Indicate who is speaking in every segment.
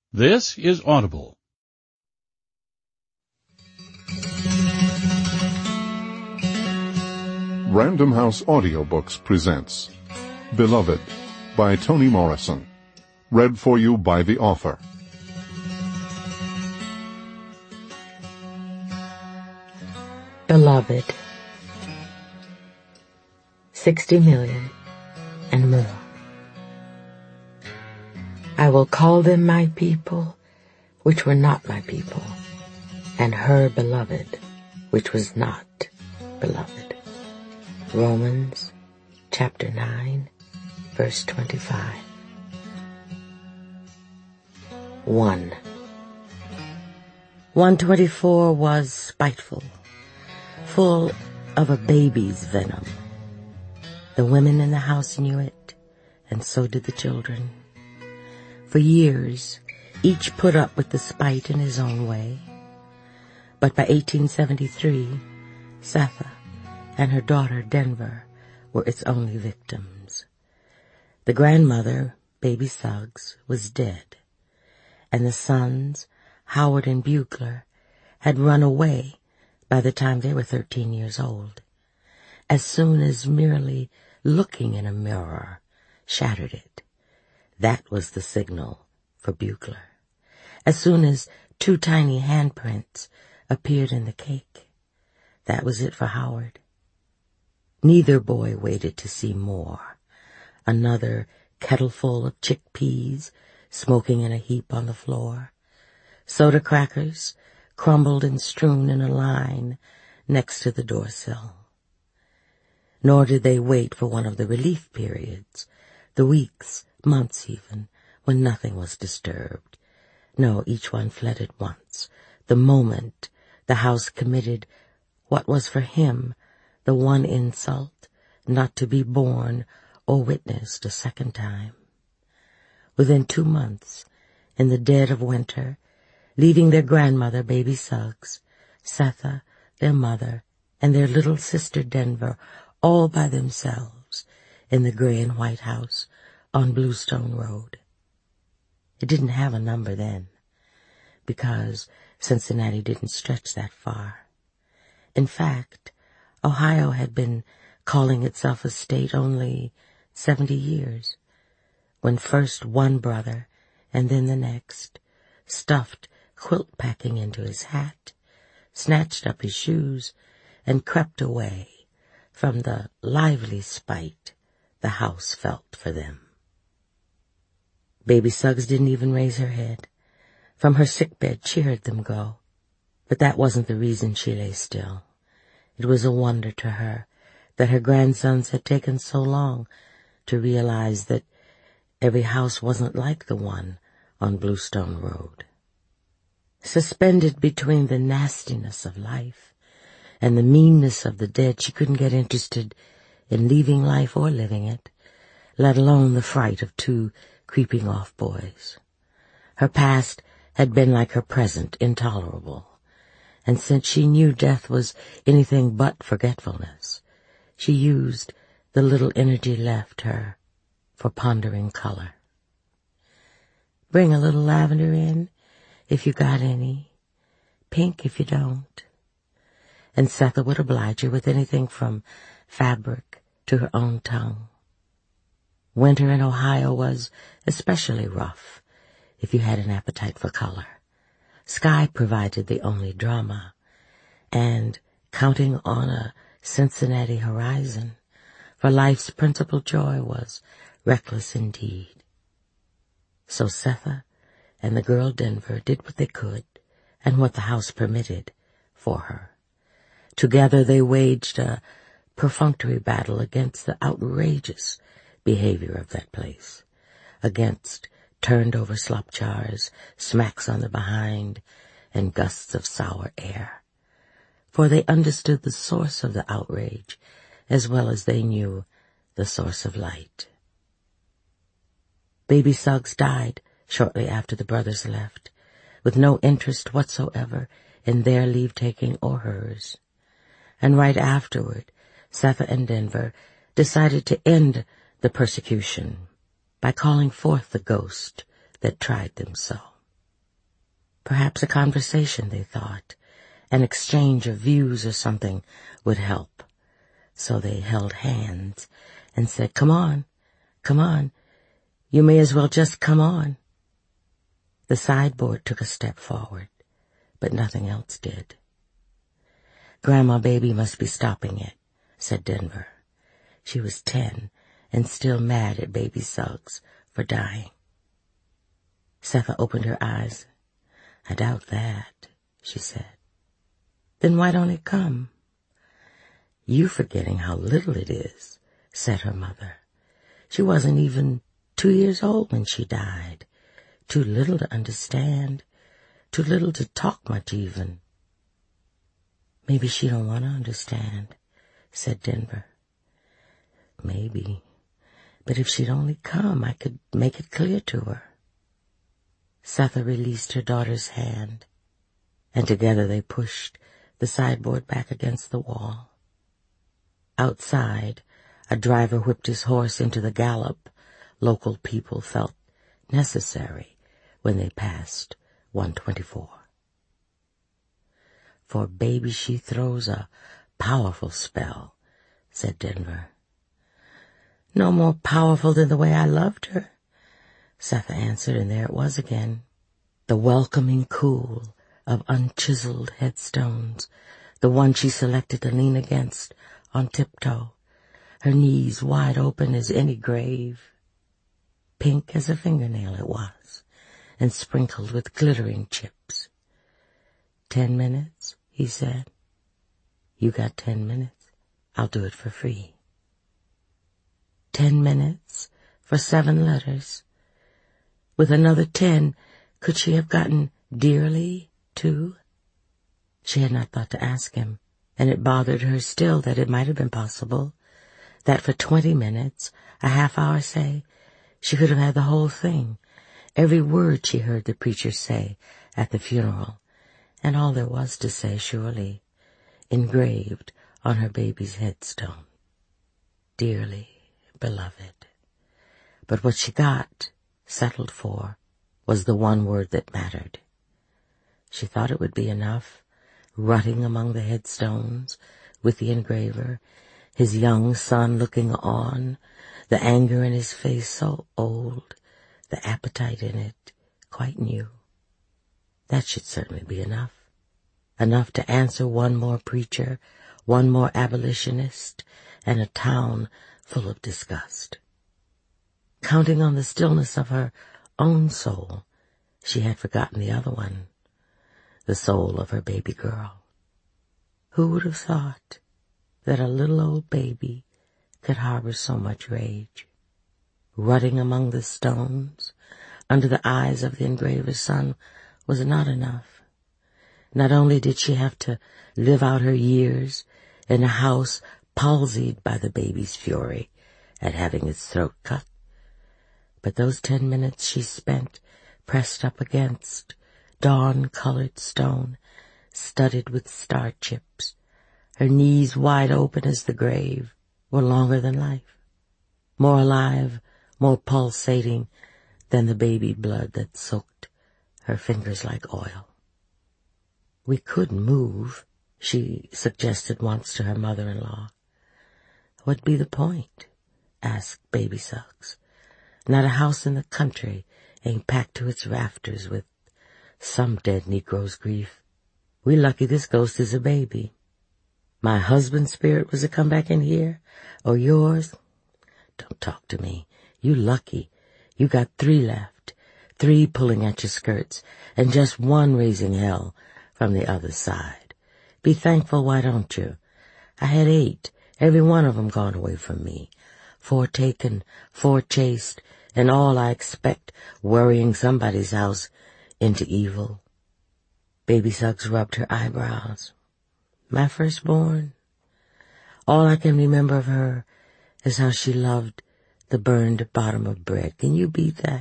Speaker 1: This is Audible.
Speaker 2: Random House Audiobooks presents Beloved by Toni Morrison. Read for you by the author.
Speaker 3: Beloved. 60 million and more. I will call them my people, which were not my people, and her beloved, which was not beloved. Romans chapter 9, verse 25. 1. 124 was spiteful, full of a baby's venom. The women in the house knew it, and so did the children. For years, each put up with the spite in his own way. But by 1873, Setha and her daughter Denver were its only victims. The grandmother, baby Suggs, was dead, and the sons, Howard and Bugler, had run away by the time they were 13 years old, as soon as merely looking in a mirror shattered it. That was the signal for Bugler. As soon as 2 tiny handprints appeared in the cake, that was it for Howard. Neither boy waited to see more. Another kettleful of chickpeas smoking in a heap on the floor. Soda crackers crumbled and strewn in a line next to the doorsill. Nor did they wait for one of the relief periods, the weeks, months even, when nothing was disturbed. No, each one fled at once, the moment the house committed what was for him the one insult not to be born or witnessed a second time. Within 2 months, in the dead of winter, leaving their grandmother, baby Suggs, Setha, their mother, and their little sister Denver all by themselves in the gray and white house on Bluestone Road. It didn't have a number then, because Cincinnati didn't stretch that far. In fact, Ohio had been calling itself a state only 70 years, when first one brother and then the next stuffed quilt packing into his hat, snatched up his shoes, and crept away from the lively spite the house felt for them. Baby Suggs didn't even raise her head. From her sickbed she heard them go. But that wasn't the reason she lay still. It was a wonder to her that her grandsons had taken so long to realize that every house wasn't like the one on Bluestone Road. Suspended between the nastiness of life and the meanness of the dead, she couldn't get interested in leaving life or living it, let alone the fright of 2 creeping off boys. Her past had been like her present, intolerable, and since she knew death was anything but forgetfulness, she used the little energy left her for pondering color. Bring a little lavender in, if you got any. Pink if you don't. And Setha would oblige her with anything from fabric to her own tongue. Winter in Ohio was especially rough, if you had an appetite for color. Sky provided the only drama, and counting on a Cincinnati horizon for life's principal joy was reckless indeed. So Setha and the girl Denver did what they could, and what the house permitted, for her. Together they waged a perfunctory battle against the outrageous behavior of that place, against turned-over slop jars, smacks on the behind, and gusts of sour air. For they understood the source of the outrage as well as they knew the source of light. Baby Suggs died shortly after the brothers left, with no interest whatsoever in their leave-taking or hers. And right afterward, Setha and Denver decided to end the persecution by calling forth the ghost that tried them so. Perhaps a conversation, they thought, an exchange of views or something would help. So they held hands and said, "Come on, come on. You may as well just come on." The sideboard took a step forward, but nothing else did. "Grandma Baby must be stopping it," said Denver. She was 10 and still mad at Baby Suggs for dying. Setha opened her eyes. "I doubt that," she said. "Then why don't it come?" "You forgetting how little it is," said her mother. "She wasn't even 2 years old when she died. Too little to understand, too little to talk much even." "Maybe she don't want to understand," said Denver. "Maybe, but if she'd only come, I could make it clear to her." Setha released her daughter's hand, and together they pushed the sideboard back against the wall. Outside, a driver whipped his horse into the gallop local people felt necessary when they passed 124. "For Baby she throws a powerful spell," said Denver. "No more powerful than the way I loved her," Setha answered, and there it was again. The welcoming cool of unchiseled headstones, the one she selected to lean against on tiptoe, her knees wide open as any grave. Pink as a fingernail it was, and sprinkled with glittering chips. 10 minutes, he said. "You got 10 minutes. I'll do it for free." 10 minutes for 7 letters. With another 10, could she have gotten dearly, too? She had not thought to ask him, and it bothered her still that it might have been possible, that for 20 minutes, a half hour, say, she could have had the whole thing, every word she heard the preacher say at the funeral, and all there was to say, surely, engraved on her baby's headstone. Dearly beloved. But what she got, settled for, was the one word that mattered. She thought it would be enough, rutting among the headstones with the engraver, his young son looking on, the anger in his face so old, the appetite in it quite new. That should certainly be enough. Enough to answer one more preacher, one more abolitionist, and a town full of disgust. Counting on the stillness of her own soul, she had forgotten the other one, the soul of her baby girl. Who would have thought that a little old baby could harbor so much rage? Rutting among the stones, under the eyes of the engraver's son, was not enough. Not only did she have to live out her years in a house palsied by the baby's fury at having its throat cut, but those 10 minutes she spent pressed up against dawn-colored stone, studded with star chips, her knees wide open as the grave, were longer than life, more alive, more pulsating than the baby blood that soaked her fingers like oil. "We could move," she suggested once to her mother-in-law. "What'd be the point?" asked Baby Suggs. "Not a house in the country ain't packed to its rafters with some dead Negro's grief. We lucky this ghost is a baby. My husband's spirit was to come back in here, or yours? Don't talk to me. You lucky. You got 3 left, 3 pulling at your skirts, and just 1 raising hell from the other side. Be thankful, why don't you? I had 8, every one of 'em gone away from me. 4 taken, 4 chased, and all I expect worrying somebody's house into evil." Baby Suggs rubbed her eyebrows. "My firstborn? All I can remember of her is how she loved the burned bottom of bread. Can you beat that?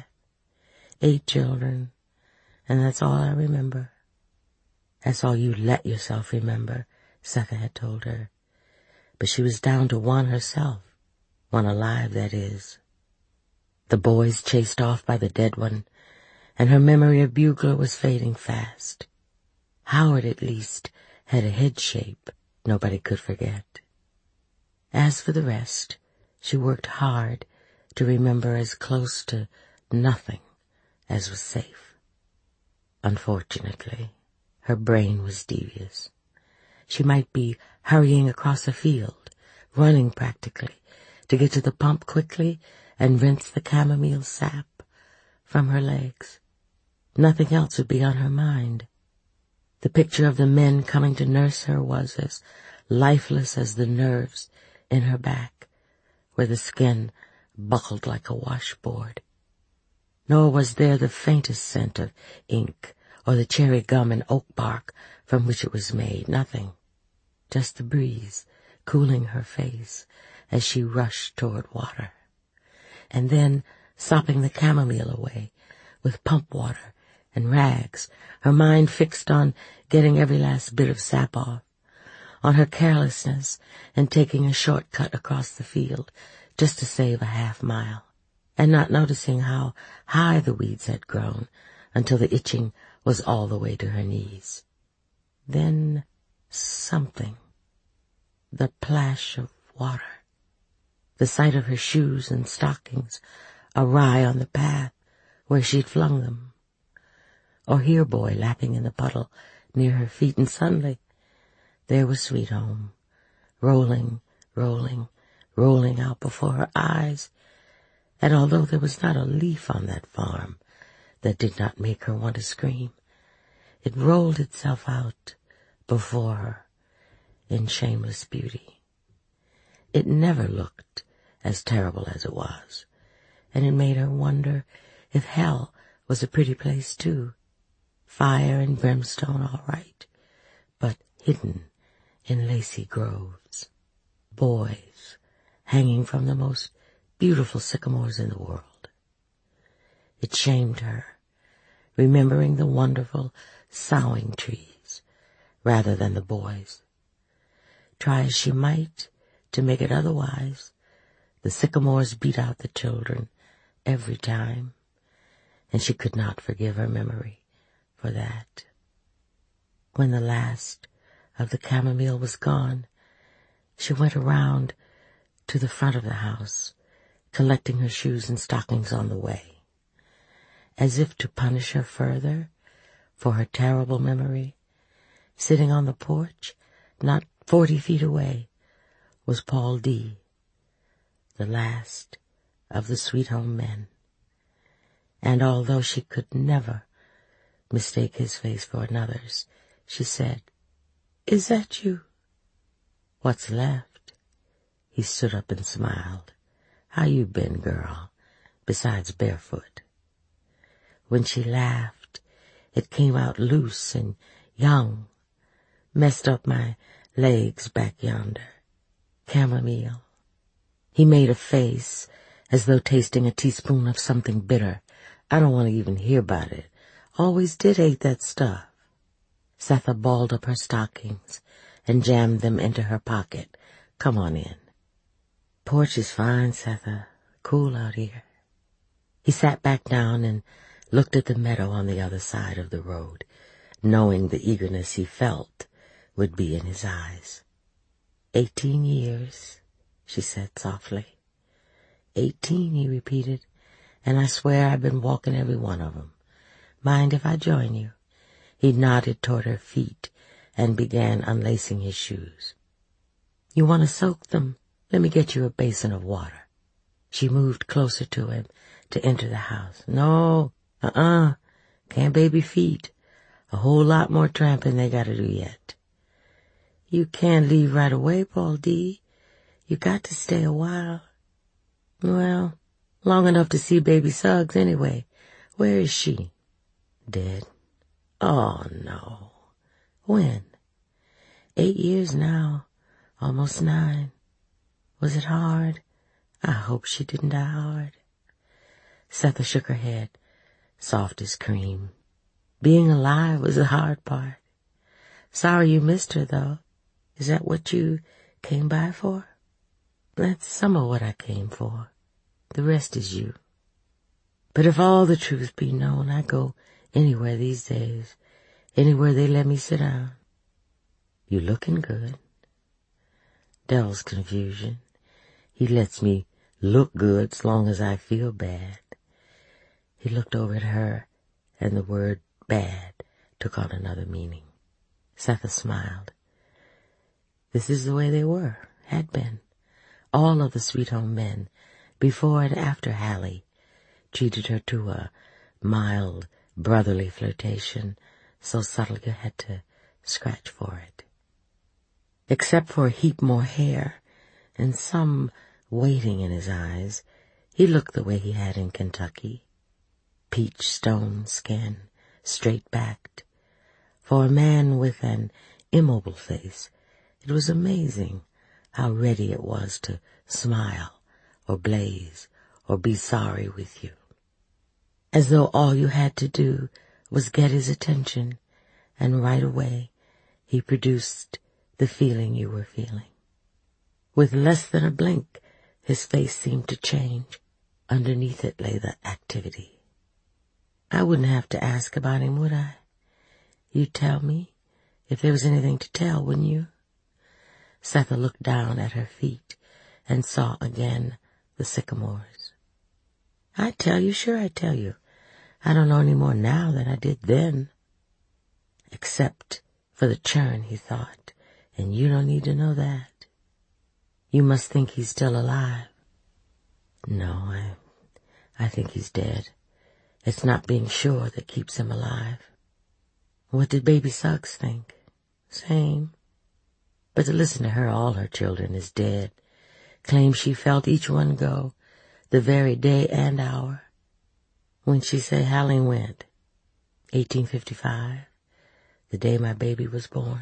Speaker 3: 8 children, and that's all I remember." "That's all you let yourself remember," Setha had told her. But she was down to 1 herself, 1 alive, that is. The boys chased off by the dead one, and her memory of Bugler was fading fast. Howard, at least, had a head shape nobody could forget. As for the rest, she worked hard to remember as close to nothing as was safe. Unfortunately, her brain was devious. She might be hurrying across a field, running practically, to get to the pump quickly and rinse the chamomile sap from her legs. Nothing else would be on her mind. The picture of the men coming to nurse her was as lifeless as the nerves in her back, where the skin buckled like a washboard. Nor was there the faintest scent of ink or the cherry gum and oak bark from which it was made. Nothing. Just the breeze cooling her face as she rushed toward water, and then sopping the chamomile away with pump water and rags, her mind fixed on getting every last bit of sap off, on her carelessness in taking a short cut across the field just to save a half-mile, and not noticing how high the weeds had grown until the itching was all the way to her knees. Then something. The plash of water. The sight of her shoes and stockings awry on the path where she'd flung them. Or here boy lapping in the puddle near her feet, and suddenly there was Sweet Home, rolling, rolling, rolling out before her eyes, and although there was not a leaf on that farm that did not make her want to scream, it rolled itself out before her in shameless beauty. It never looked as terrible as it was, and it made her wonder if hell was a pretty place too. Fire and brimstone, all right, but hidden in lacy groves. Boys hanging from the most beautiful sycamores in the world. It shamed her, remembering the wonderful soughing trees rather than the boys. Try as she might to make it otherwise, the sycamores beat out the children every time, and she could not forgive her memory for that. When the last of the chamomile was gone, she went around to the front of the house, collecting her shoes and stockings on the way. As if to punish her further for her terrible memory, sitting on the porch, not 40 feet away, was Paul D., the last of the Sweet Home men. And although she could never mistake his face for another's, she said, "Is that you?" "What's left?" He stood up and smiled. "How you been, girl, besides barefoot?" When she laughed, it came out loose and young, messed up my legs back yonder. Chamomile. He made a face as though tasting a teaspoon of something bitter. "I don't want to even hear about it. Always did hate that stuff." Setha balled up her stockings and jammed them into her pocket. "Come on in." "Porch is fine, Setha. Cool out here." He sat back down and looked at the meadow on the other side of the road, knowing the eagerness he felt would be in his eyes. 18 years, she said softly. 18, he repeated, and I swear I've been walking every one of 'em. Mind if I join you? He nodded toward her feet and began unlacing his shoes. "You want to soak them? Let me get you a basin of water." She moved closer to him to enter the house. "No, can't baby feet. A whole lot more tramping they gotta do yet." "You can't leave right away, Paul D. You got to stay a while." "Well, long enough to see baby Suggs anyway. Where is she?" "Dead." "Oh, no. When?" 8 years now, almost 9. Was it hard? I hope she didn't die hard. Setha shook her head, soft as cream. Being alive was the hard part. Sorry you missed her, though. Is that what you came by for? That's some of what I came for. The rest is you. But if all the truth be known, I go anywhere these days, anywhere they let me sit down. You looking good. Dell's confusion. He lets me look good as long as I feel bad. He looked over at her, and the word bad took on another meaning. Setha smiled. This is the way they were, had been. All of the Sweet Home men, before and after Hallie, treated her to a mild, brotherly flirtation, so subtle you had to scratch for it. Except for a heap more hair and some waiting in his eyes, he looked the way he had in Kentucky. Peach stone skin, straight-backed. For a man with an immobile face, it was amazing how ready it was to smile or blaze or be sorry with you. As though all you had to do was get his attention, and right away he produced the feeling you were feeling. With less than a blink, his face seemed to change. Underneath it lay the activity. I wouldn't have to ask about him, would I? You'd tell me if there was anything to tell, wouldn't you? Setha looked down at her feet and saw again the sycamores. I'd tell you, sure I'd tell you. I don't know any more now than I did then. Except for the churn, he thought, and you don't need to know that. You must think he's still alive. No, I think he's dead. It's not being sure that keeps him alive. What did Baby Suggs think? Same. But to listen to her, all her children is dead. Claims she felt each one go, the very day and hour. When she said Hallie went, 1855, the day my baby was born.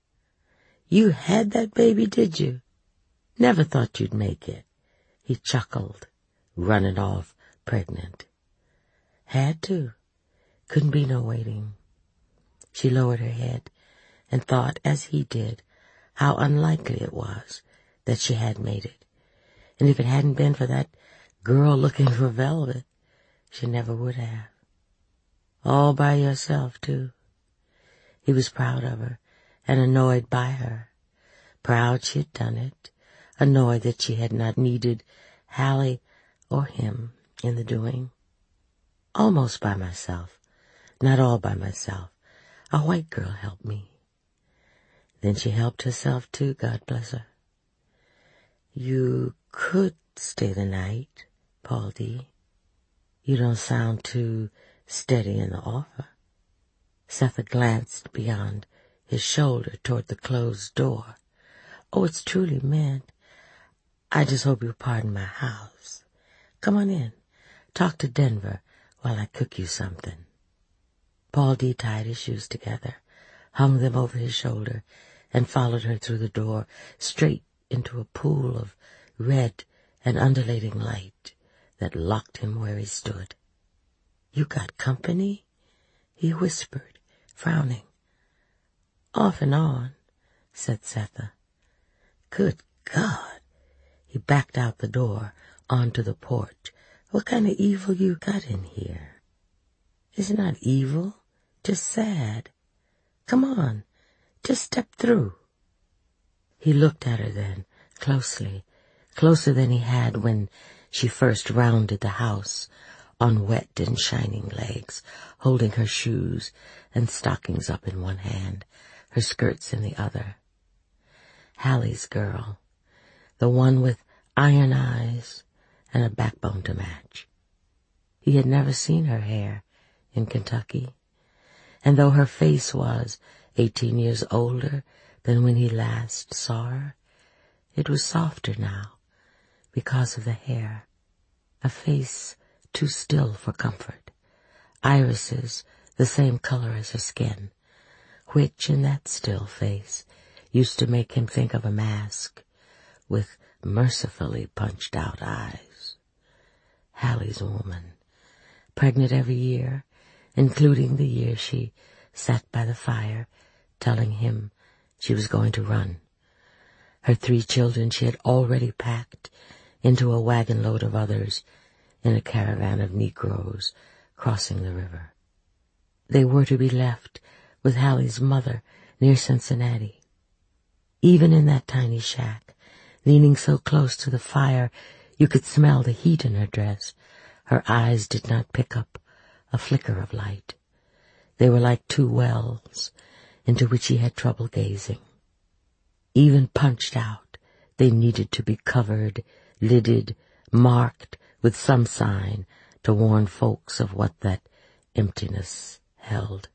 Speaker 3: You had that baby, did you? Never thought you'd make it. He chuckled, running off pregnant. Had to. Couldn't be no waiting. She lowered her head and thought, as he did, how unlikely it was that she had made it. And if it hadn't been for that girl looking for velvet, she never would have. All by yourself, too. He was proud of her and annoyed by her. Proud she had done it, annoyed that she had not needed Hallie or him in the doing. Almost by myself, not all by myself. A white girl helped me. Then she helped herself too, God bless her. You could stay the night, Paul D. You don't sound too steady in the offer. Setha glanced beyond his shoulder toward the closed door. Oh, it's truly meant. I just hope you'll pardon my house. Come on in. Talk to Denver while I cook you something. Paul D. tied his shoes together, hung them over his shoulder, and followed her through the door, straight into a pool of red and undulating light that locked him where he stood. You got company? He whispered, frowning. Off and on, said Setha. Good God! He backed out the door onto the porch. What kind of evil you got in here? It's not evil, just sad. Come on, just step through. He looked at her then, closely, closer than he had when she first rounded the house on wet and shining legs, holding her shoes and stockings up in one hand, her skirts in the other. Hallie's girl, the one with iron eyes and a backbone to match. He had never seen her hair in Kentucky, and though her face was 18 years older than when he last saw her, it was softer now because of the hair, a face too still for comfort, irises the same color as her skin, which in that still face used to make him think of a mask with mercifully punched-out eyes. Hallie's woman, pregnant every year, including the year she sat by the fire telling him she was going to run. Her 3 children she had already packed into a wagon load of others in a caravan of Negroes crossing the river. They were to be left with Hallie's mother near Cincinnati. Even in that tiny shack, leaning so close to the fire you could smell the heat in her dress, her eyes did not pick up a flicker of light. They were like two wells into which he had trouble gazing. Even punched out, they needed to be covered, lidded, marked with some sign to warn folks of what that emptiness held.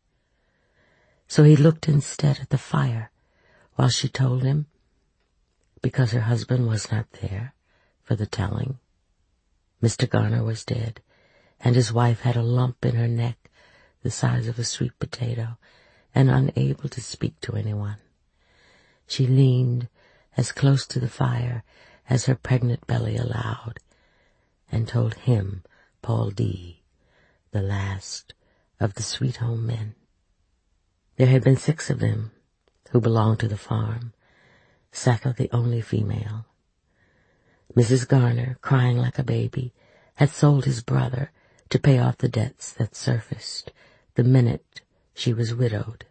Speaker 3: So he looked instead at the fire while she told him, because her husband was not there for the telling. Mr. Garner was dead, and his wife had a lump in her neck the size of a sweet potato, and unable to speak to anyone. She leaned as close to the fire as her pregnant belly allowed, and told him, Paul D., the last of the Sweet Home men. There had been 6 of them who belonged to the farm, Satha the only female. Mrs. Garner, crying like a baby, had sold his brother to pay off the debts that surfaced the minute she was widowed.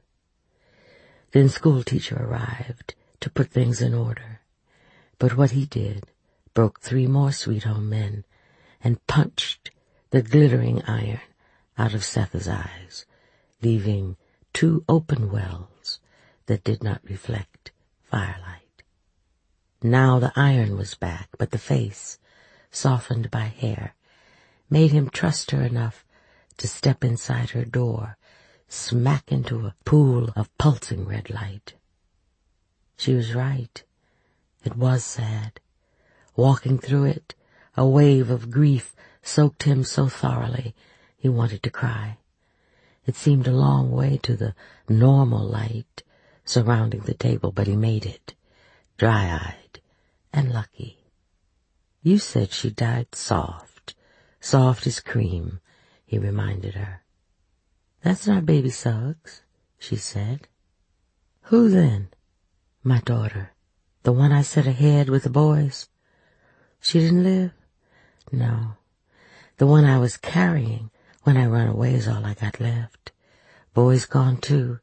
Speaker 3: Then schoolteacher arrived to put things in order, but what he did broke 3 more Sweet Home men and punched the glittering iron out of Satha's eyes, leaving 2 open wells that did not reflect firelight. Now the iron was back, but the face, softened by hair, made him trust her enough to step inside her door, smack into a pool of pulsing red light. She was right. It was sad. Walking through it, a wave of grief soaked him so thoroughly he wanted to cry. It seemed a long way to the normal light surrounding the table, but he made it, dry-eyed and lucky. You said she died soft as cream, he reminded her. That's not Baby Suggs, she said. Who then? My daughter, the one I set ahead with the boys. She didn't live? No. The one I was carrying when I run away is all I got left. Boys gone too.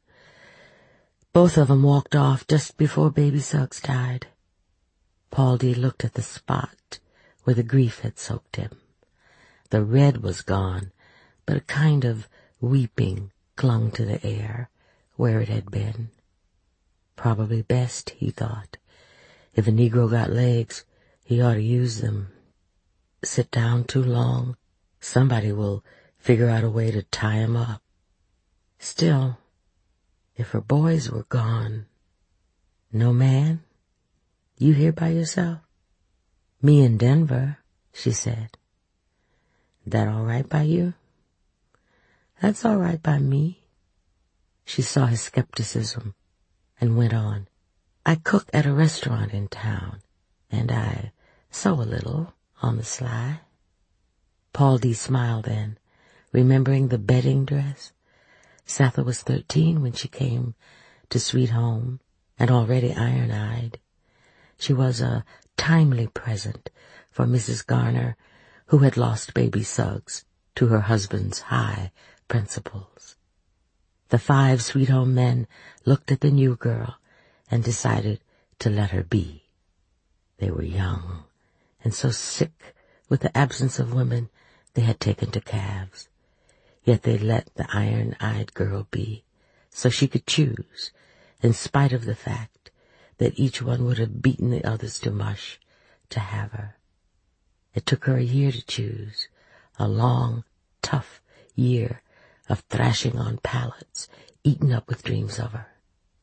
Speaker 3: Both of them walked off just before Baby Suggs died. Paul D. looked at the spot where the grief had soaked him. The red was gone, but a kind of weeping clung to the air where it had been. Probably best, he thought. If a Negro got legs, he ought to use them. Sit down too long, somebody will figure out a way to tie him up. Still, if her boys were gone, no man? You here by yourself? Me in Denver, she said. That all right by you? That's all right by me. She saw his skepticism and went on. I cook at a restaurant in town, and I sew a little on the sly. Paul D. smiled then, remembering the bedding dress. Satha was 13 when she came to Sweet Home, and already iron-eyed. She was a timely present for Mrs. Garner, who had lost Baby Suggs to her husband's high principles. The 5 Sweet Home men looked at the new girl and decided to let her be. They were young, and so sick with the absence of women they had taken to calves. Yet they let the iron-eyed girl be, so she could choose, in spite of the fact that each one would have beaten the others to mush to have her. It took her a year to choose, a long, tough year of thrashing on pallets, eaten up with dreams of her.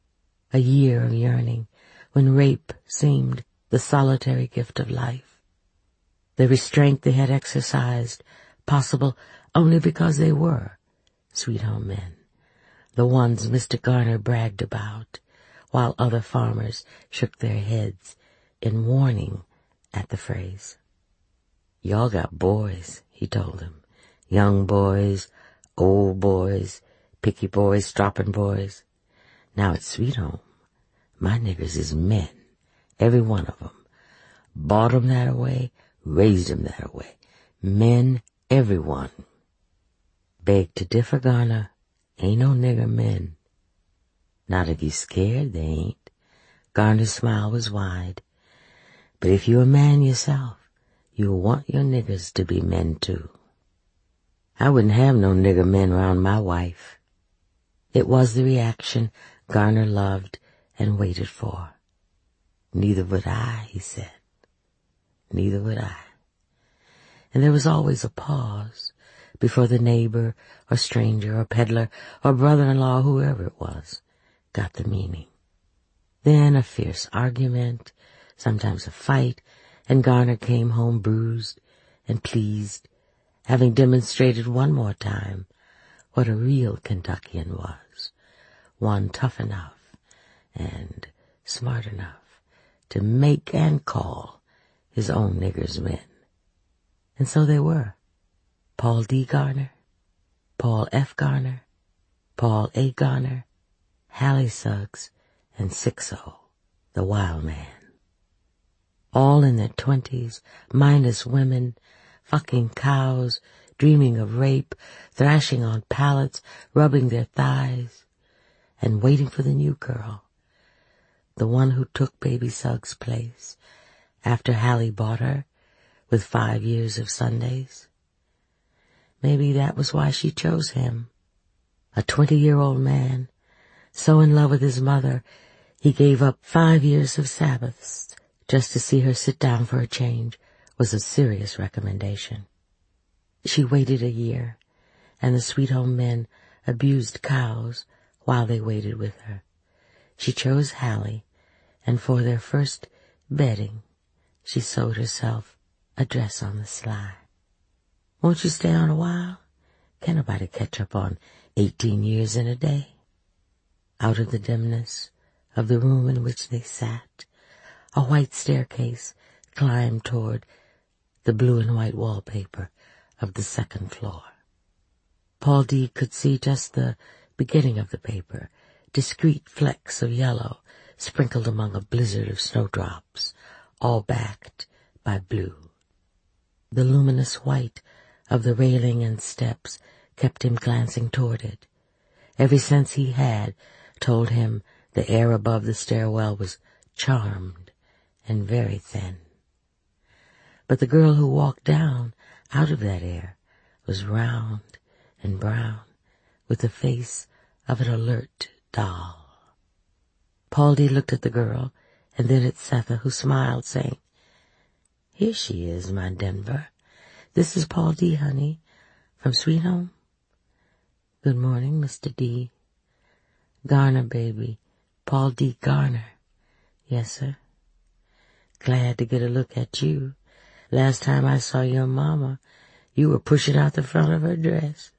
Speaker 3: A year of yearning when rape seemed the solitary gift of life. The restraint they had exercised possible only because they were Sweet Home men, the ones Mr. Garner bragged about, while other farmers shook their heads in warning at the phrase. Y'all got boys, he told them. Young boys, old boys, picky boys, stropping boys. Now at Sweet Home, my niggers is men, every one of them. Bought 'em that way, raised 'em that way. Men, everyone. Beg to differ, Garner. Ain't no nigger men. Not if you scared, they ain't. Garner's smile was wide. But if you a man yourself, you'll want your niggers to be men too. I wouldn't have no nigger men round my wife. It was the reaction Garner loved and waited for. Neither would I, he said. Neither would I. And there was always a pause before the neighbor or stranger or peddler or brother-in-law, whoever it was, got the meaning. Then a fierce argument, sometimes a fight, and Garner came home bruised and pleased, having demonstrated one more time what a real Kentuckian was, one tough enough and smart enough to make and call his own niggers men. And so they were. Paul D. Garner, Paul F. Garner, Paul A. Garner, Hallie Suggs, and Sixo, the wild man. All in their 20s, mindless women, fucking cows, dreaming of rape, thrashing on pallets, rubbing their thighs, and waiting for the new girl, the one who took baby Suggs' place after Hallie bought her with 5 years of Sundays. Maybe that was why she chose him, a 20-year-old man, so in love with his mother he gave up 5 years of Sabbaths just to see her sit down for a change was a serious recommendation. She waited a year, and the Sweet Home men abused cows while they waited with her. She chose Hallie, and for their first bedding, she sewed herself a dress on the sly. Won't you stay on a while? Can't nobody catch up on 18 years in a day. Out of the dimness of the room in which they sat, a white staircase climbed toward the blue and white wallpaper of the second floor. Paul D. could see just the beginning of the paper, discrete flecks of yellow sprinkled among a blizzard of snowdrops, all backed by blue. The luminous white of the railing and steps kept him glancing toward it. Every sense he had told him the air above the stairwell was charmed and very thin. But the girl who walked down out of that air was round and brown, with the face of an alert doll. Paul D. looked at the girl, and then at Setha, who smiled, saying, "Here she is, my Denver. This is Paul D., honey, from Sweet Home." "Good morning, Mr. D." "Garner, baby. Paul D. Garner." "Yes, sir." "Glad to get a look at you. Last time I saw your mama, you were pushing out the front of her dress."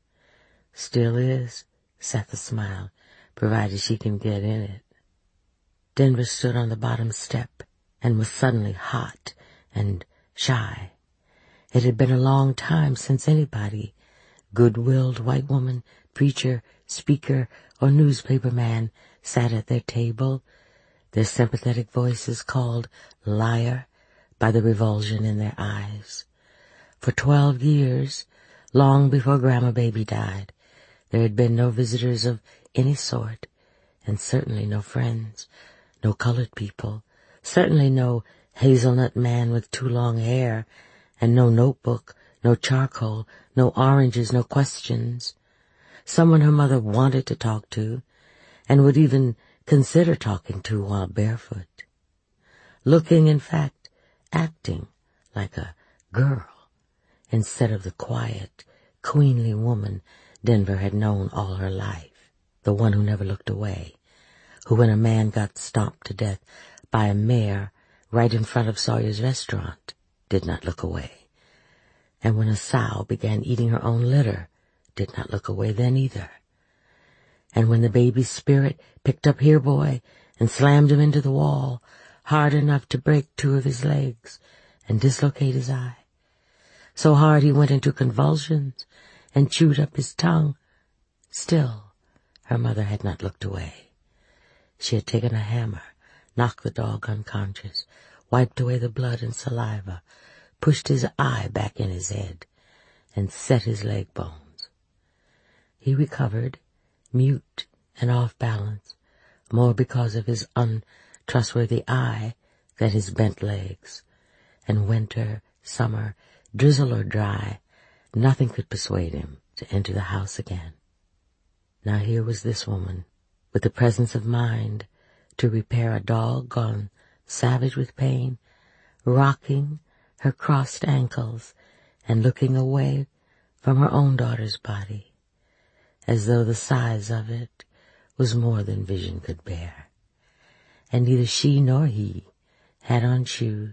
Speaker 3: "Still is," Setha smiled, "provided she can get in it." Denver stood on the bottom step and was suddenly hot and shy. It had been a long time since anybody, good-willed white woman, preacher, speaker, or newspaper man, sat at their table, their sympathetic voices called liar by the revulsion in their eyes. For 12 years, long before Grandma Baby died, there had been no visitors of any sort, and certainly no friends, no colored people, certainly no hazelnut man with too long hair, and no notebook, no charcoal, no oranges, no questions. Someone her mother wanted to talk to, and would even consider talking to while barefoot. Looking, in fact, acting like a girl, instead of the quiet, queenly woman Denver had known all her life, the one who never looked away, who, when a man got stomped to death by a mare right in front of Sawyer's restaurant, did not look away, and when a sow began eating her own litter, did not look away then either, and when the baby's spirit picked up Here Boy and slammed him into the wall, hard enough to break 2 of his legs and dislocate his eye, so hard he went into convulsions and chewed up his tongue. Still, her mother had not looked away. She had taken a hammer, knocked the dog unconscious, wiped away the blood and saliva, pushed his eye back in his head, and set his leg bones. He recovered, mute and off balance, more because of his untrustworthy eye than his bent legs. And winter, summer, drizzle or dry, nothing could persuade him to enter the house again. Now here was this woman, with the presence of mind to repair a dog gone savage with pain, rocking her crossed ankles and looking away from her own daughter's body, as though the size of it was more than vision could bear. And neither she nor he had on shoes.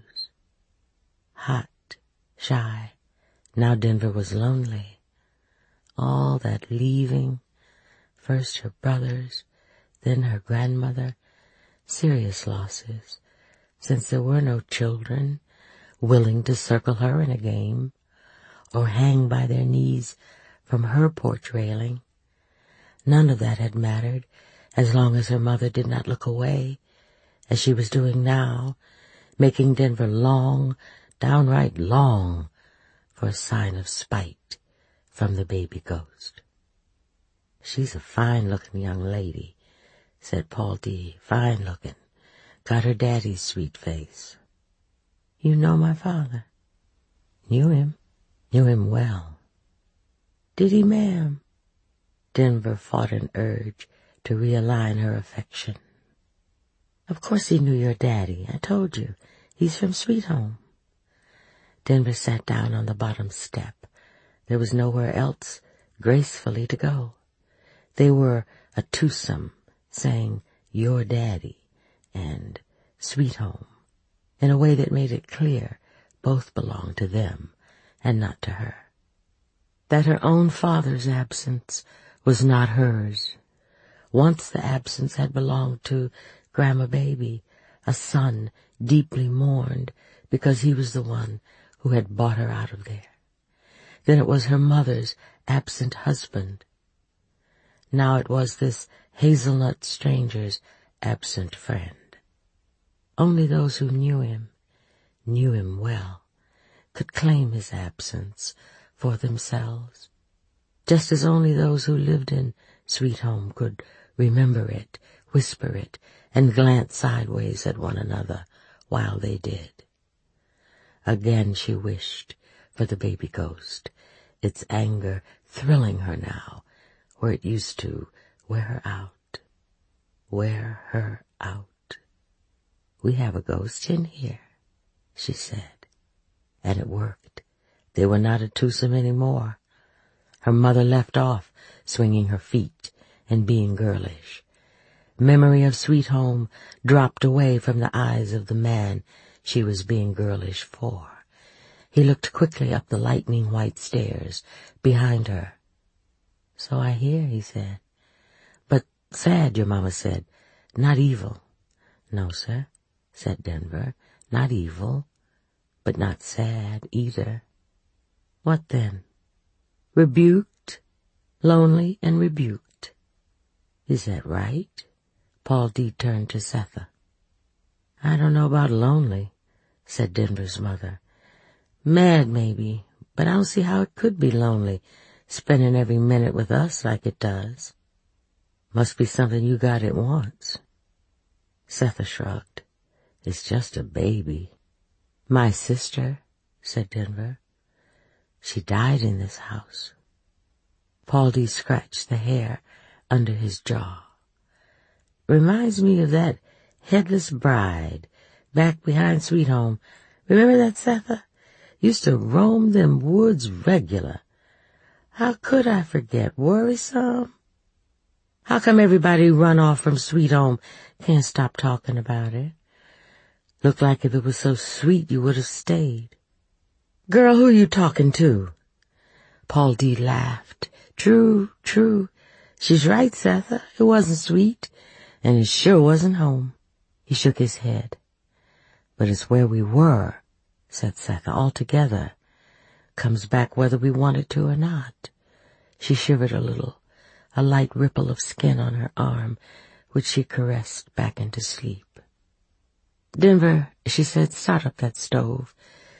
Speaker 3: Hot, shy, now Denver was lonely. All that leaving, first her brothers, then her grandmother, serious losses, since there were no children willing to circle her in a game, or hang by their knees from her porch railing. None of that had mattered as long as her mother did not look away, as she was doing now, making Denver long, downright long, for a sign of spite from the baby ghost. "She's a fine-looking young lady," said Paul D. "Fine-looking. Got her daddy's sweet face." "You know my father?" "Knew him well." "Did he, ma'am?" Denver fought an urge to realign her affection. "Of course he knew your daddy. I told you. He's from Sweet Home." Denver sat down on the bottom step. There was nowhere else gracefully to go. They were a twosome, saying "your daddy" and "Sweet Home," in a way that made it clear both belonged to them and not to her. That her own father's absence was not hers. Once the absence had belonged to Grandma Baby, a son deeply mourned because he was the one who had bought her out of there. Then it was her mother's absent husband. Now it was this hazelnut stranger's absent friend. Only those who knew him well, could claim his absence for themselves, just as only those who lived in Sweet Home could remember it, whisper it, and glance sideways at one another while they did. Again she wished for the baby ghost, its anger thrilling her now, where it used to wear her out. Wear her out. "We have a ghost in here," she said. And it worked. They were not a twosome any more. Her mother left off swinging her feet and being girlish. Memory of Sweet Home dropped away from the eyes of the man she was being girlish for. He looked quickly up the lightning white stairs behind her. "So I hear," he said. "But sad, your mama said. Not evil." "No, sir," said Denver. "Not evil, but not sad either." "What then?" "Rebuked, lonely and rebuked." "Is that right?" Paul D. turned to Setha. "I don't know about lonely," said Denver's mother. "Mad, maybe, but I don't see how it could be lonely, spending every minute with us like it does. Must be something you got at once." Setha shrugged. "It's just a baby." "My sister," said Denver. "She died in this house." Paul D. scratched the hair under his jaw. "Reminds me of that headless bride back behind Sweet Home. Remember that, Setha? Used to roam them woods regular. How could I forget? Worrisome. How come everybody who run off from Sweet Home can't stop talking about it? Looked like if it was so sweet you would have stayed." "Girl, who are you talking to?" Paul D. laughed. True. She's right, Setha. It wasn't sweet, and it sure wasn't home." He shook his head. "But it's where we were," said Setha, "altogether. Comes back whether we wanted to or not." She shivered a little, a light ripple of skin on her arm, which she caressed back into sleep. "Denver," she said, "start up that stove.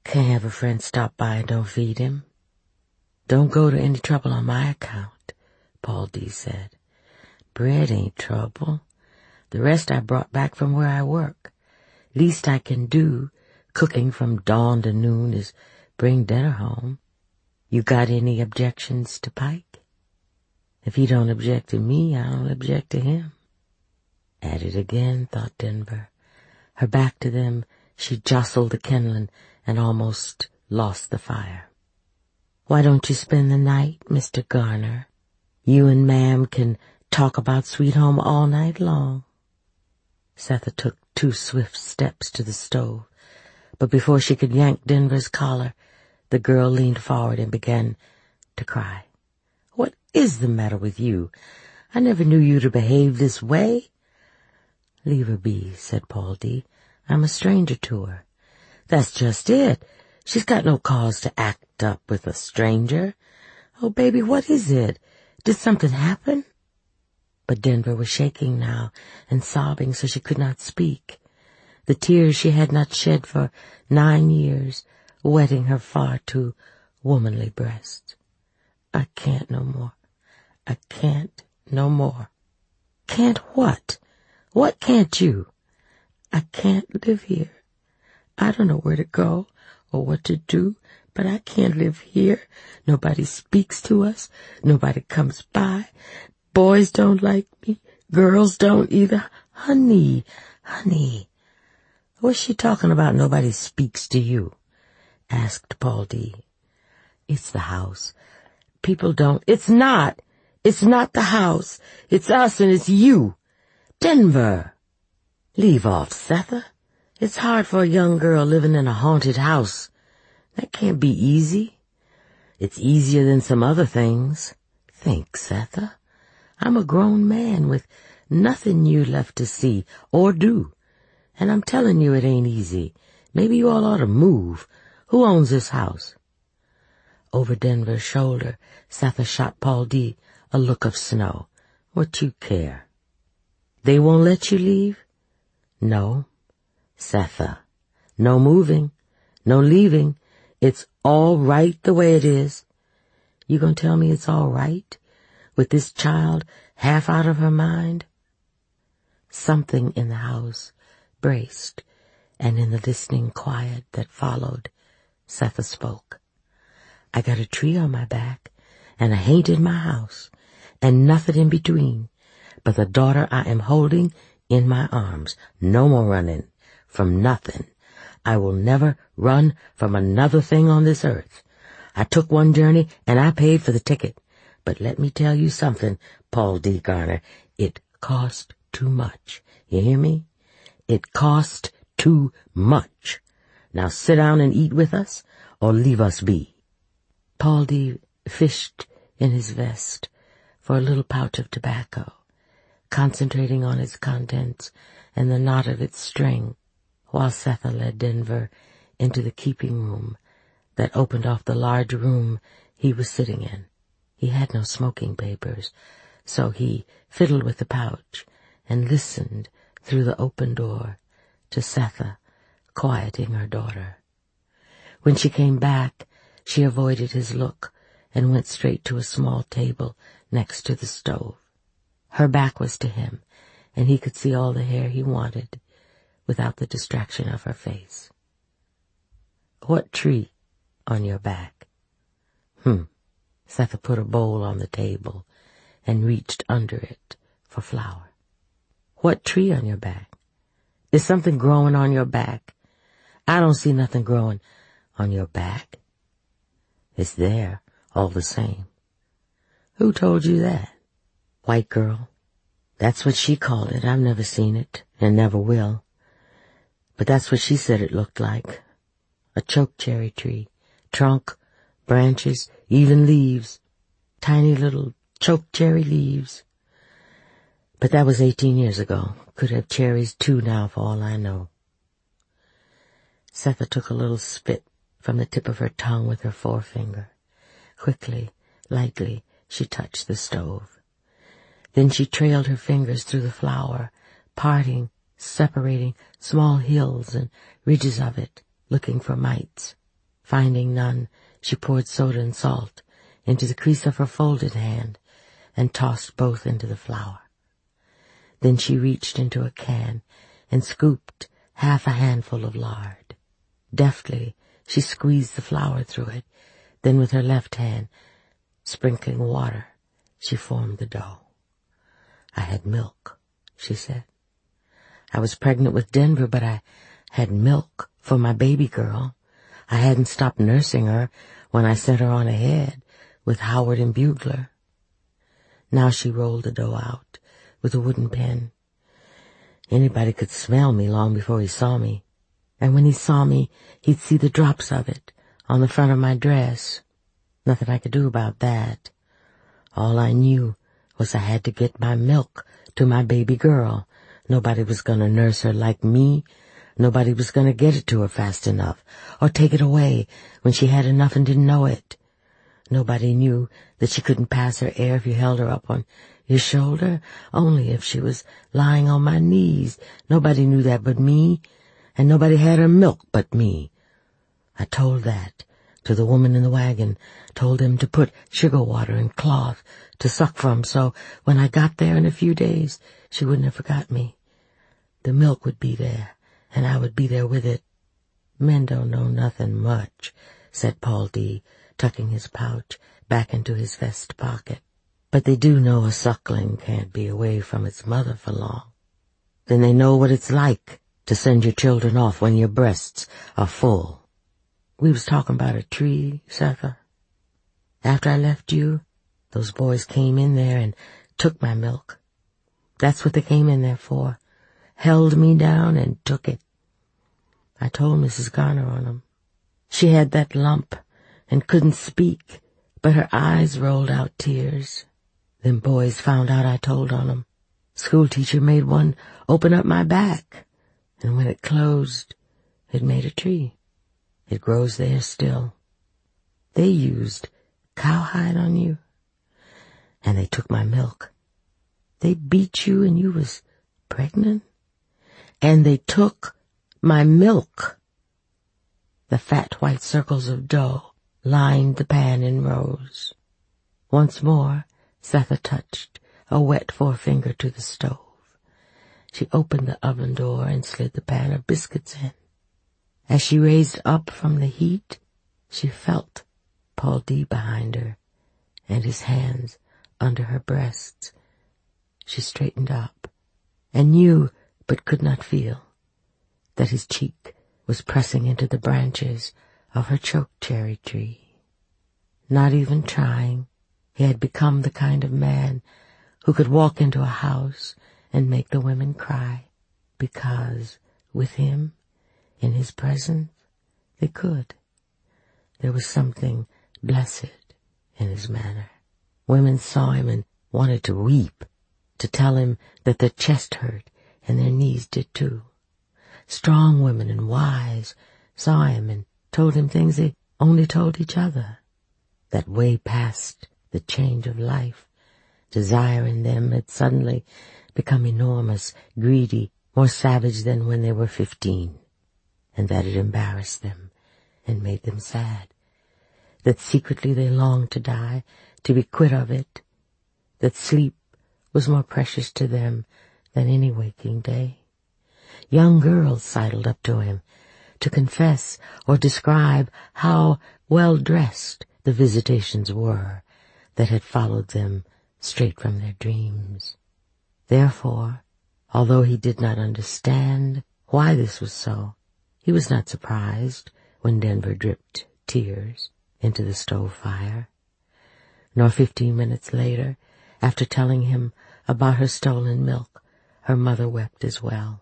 Speaker 3: Can't have a friend stop by and don't feed him. Don't go to any trouble on my account, Paul D. said. Bread ain't trouble. The rest I brought back from where I work. Least I can do, cooking from dawn to noon, is bring dinner home. You got any objections to Pike? If he don't object to me, I don't object to him. At it again, thought Denver. Her back to them, she jostled the kindling and almost lost the fire. Why don't you spend the night, Mr. Garner? You and Ma'am can talk about Sweet Home all night long. Setha took 2 swift steps to the stove, but before she could yank Denver's collar, the girl leaned forward and began to cry. What is the matter with you? I never knew you to behave this way. Leave her be, said Paul D. I'm a stranger to her. That's just it. She's got no cause to act up with a stranger. Oh, baby, what is it? Did something happen? But Denver was shaking now and sobbing so she could not speak, the tears she had not shed for 9 years wetting her far too womanly breast. I can't no more. I can't no more. Can't what? What can't you? I can't live here. I don't know where to go or what to do, but I can't live here. Nobody speaks to us. Nobody comes by. Boys don't like me. Girls don't either. Honey. What's she talking about nobody speaks to you? Asked Paul D. It's the house. People don't. It's not. It's not the house. It's us and it's you. Denver. Leave off, Setha. It's hard for a young girl living in a haunted house. That can't be easy. It's easier than some other things. Think, Setha. I'm a grown man with nothing new left to see or do. And I'm telling you it ain't easy. Maybe you all ought to move. Who owns this house? Over Denver's shoulder, Setha shot Paul D. a look of snow. What you care? They won't let you leave? No. Setha. No moving. No leaving. It's all right the way it is. You gonna tell me it's all right? With this child half out of her mind? Something in the house braced, and in the listening quiet that followed, Setha spoke. I got a tree on my back, and a haint in my house, and nothing in between, but the daughter I am holding in my arms. No more running from nothing. I will never run from another thing on this earth. I took one journey, and I paid for the ticket. But let me tell you something, Paul D. Garner. It cost too much. You hear me? It cost too much. Now sit down and eat with us, or leave us be. Paul D. fished in his vest for a little pouch of tobacco, concentrating on its contents and the knot of its string, while Setha led Denver into the keeping room that opened off the large room he was sitting in. He had no smoking papers, so he fiddled with the pouch and listened through the open door to Setha quieting her daughter. When she came back, she avoided his look and went straight to a small table next to the stove. Her back was to him, and he could see all the hair he wanted without the distraction of her face. What tree on your back? Setha put a bowl on the table and reached under it for flour. What tree on your back? Is something growing on your back? I don't see nothing growing on your back. It's there, all the same. Who told you that? White girl. That's what she called it. I've never seen it, and never will. But that's what she said it looked like. A chokecherry tree. Trunk, branches, even leaves. Tiny little chokecherry leaves. But that was 18 years ago. Could have cherries too now for all I know. Setha took a little spit from the tip of her tongue with her forefinger. Quickly, lightly, she touched the stove. Then she trailed her fingers through the flour, parting, separating small hills and ridges of it, looking for mites. Finding none, she poured soda and salt into the crease of her folded hand and tossed both into the flour. Then she reached into a can and scooped half a handful of lard. Deftly, she squeezed the flour through it. Then with her left hand, sprinkling water, she formed the dough. "I had milk," she said. "I was pregnant with Denver, but I had milk for my baby girl. I hadn't stopped nursing her when I sent her on ahead with Howard and Bugler." Now she rolled the dough out with a wooden pen. Anybody could smell me long before he saw me, and when he saw me, he'd see the drops of it on the front of my dress. Nothing I could do about that. All I knew was I had to get my milk to my baby girl. Nobody was going to nurse her like me. Nobody was going to get it to her fast enough or take it away when she had enough and didn't know it. Nobody knew that she couldn't pass her air if you held her up on your shoulder, only if she was lying on my knees. Nobody knew that but me, and nobody had her milk but me. I told that to the woman in the wagon, told him to put sugar water in cloth to suck from, so when I got there in a few days, she wouldn't have forgot me. The milk would be there, and I would be there with it. "Men don't know nothing much," said Paul D., tucking his pouch back into his vest pocket. "But they do know a suckling can't be away from its mother for long. Then they know what it's like to send your children off when your breasts are full." "We was talking about a tree, Setha. After I left you, those boys came in there and took my milk. That's what they came in there for. Held me down and took it. I told Mrs. Garner on them. She had that lump and couldn't speak, but her eyes rolled out tears. Them boys found out I told on them. Schoolteacher made one open up my back, and when it closed, it made a tree. It grows there still. They used cowhide on you, and they took my milk. They beat you and you was pregnant, and they took my milk." The fat white circles of dough lined the pan in rows. Once more, Setha touched a wet forefinger to the stove. She opened the oven door and slid the pan of biscuits in. As she raised up from the heat, she felt Paul D. behind her and his hands under her breasts. She straightened up and knew, but could not feel, that his cheek was pressing into the branches of her chokecherry tree. Not even trying, he had become the kind of man who could walk into a house and make the women cry, because with him, in his presence, they could. There was something blessed in his manner. Women saw him and wanted to weep, to tell him that their chest hurt and their knees did too. Strong women and wise saw him and told him things they only told each other. That way past the change of life, desire in them had suddenly become enormous, greedy, more savage than when they were 15. And that it embarrassed them and made them sad, that secretly they longed to die, to be quit of it, that sleep was more precious to them than any waking day. Young girls sidled up to him to confess or describe how well-dressed the visitations were that had followed them straight from their dreams. Therefore, although he did not understand why this was so, he was not surprised when Denver dripped tears into the stove fire, nor 15 minutes later, after telling him about her stolen milk, her mother wept as well.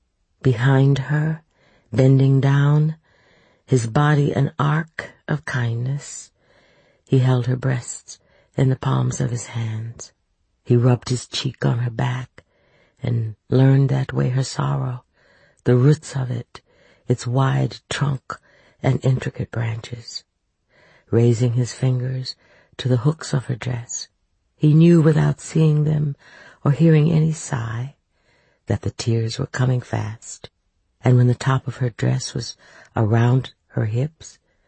Speaker 3: Behind her, bending down, his body an arc of kindness, he held her breasts in the palms of his hands. He rubbed his cheek on her back and learned that way her sorrow, the roots of it, its wide trunk and intricate branches. Raising his fingers to the hooks of her dress, he knew without seeing them or hearing any sigh that the tears were coming fast, and when the top of her dress was around her hips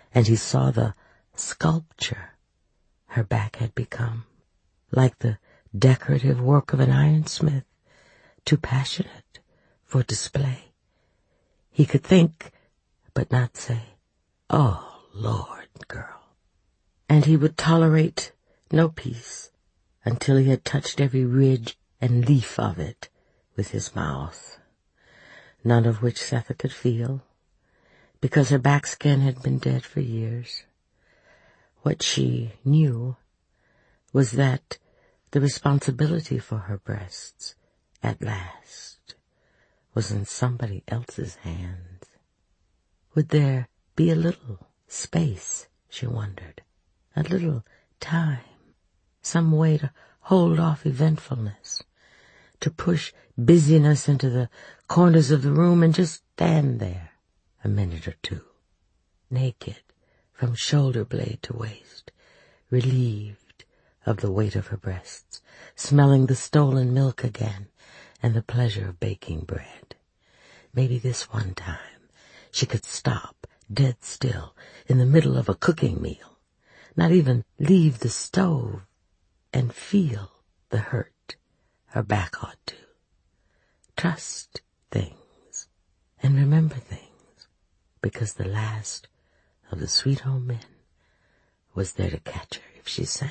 Speaker 3: and he saw the sculpture her back had become, like the decorative work of an ironsmith, too passionate for display. He could think, but not say, "Oh, Lord, girl." And he would tolerate no peace until he had touched every ridge and leaf of it with his mouth, none of which Setha could feel, because her back skin had been dead for years. What she knew was that the responsibility for her breasts, at last, was in somebody else's hands. Would there be a little space, she wondered, a little time, some way to hold off eventfulness, to push busyness into the corners of the room and just stand there a minute or two, naked from shoulder blade to waist, relieved of the weight of her breasts, smelling the stolen milk again and the pleasure of baking bread. Maybe this one time she could stop dead still in the middle of a cooking meal, not even leave the stove, and feel the hurt her back ought to. Trust things and remember things, because the last of the Sweet Home Men was there to catch her if she sank.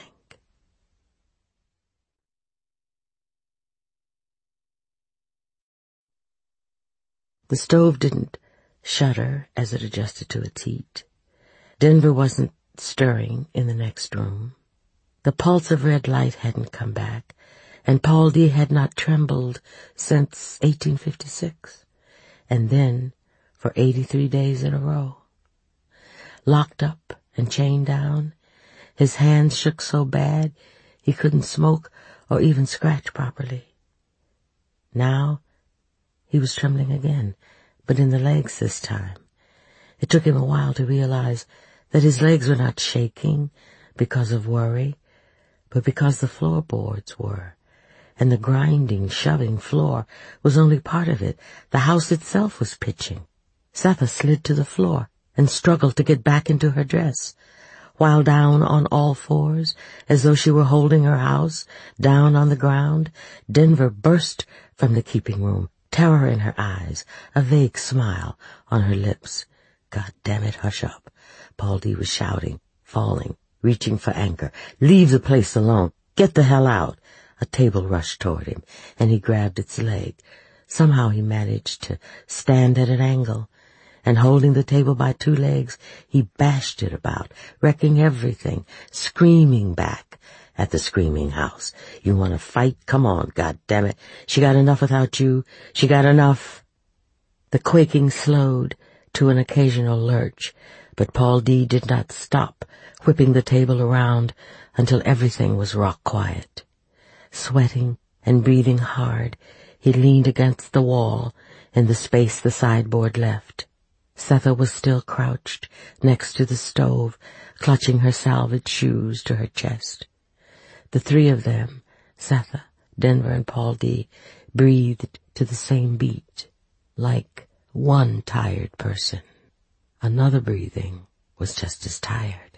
Speaker 3: The stove didn't shudder as it adjusted to its heat. Denver wasn't stirring in the next room. The pulse of red light hadn't come back, and Paul D. had not trembled since 1856, and then for 83 days in a row. Locked up and chained down, his hands shook so bad he couldn't smoke or even scratch properly. Now he was trembling again, but in the legs this time. It took him a while to realize that his legs were not shaking because of worry, but because the floorboards were, and the grinding, shoving floor was only part of it. The house itself was pitching. Setha slid to the floor and struggled to get back into her dress, while down on all fours, as though she were holding her house, down on the ground, Denver burst from the keeping room, terror in her eyes, a vague smile on her lips. "God damn it, hush up," Paul D. was shouting, falling, reaching for anchor. "Leave the place alone. Get the hell out." A table rushed toward him, and he grabbed its leg. Somehow he managed to stand at an angle, and holding the table by two legs, he bashed it about, wrecking everything, screaming back at the screaming house. "You want to fight? Come on, God damn it. She got enough without you. She got enough." The quaking slowed to an occasional lurch, but Paul D. did not stop whipping the table around until everything was rock quiet. Sweating and breathing hard, he leaned against the wall in the space the sideboard left. Setha was still crouched next to the stove, clutching her salvage shoes to her chest. The three of them, Setha, Denver, and Paul D., breathed to the same beat, like one tired person. Another breathing was just as tired.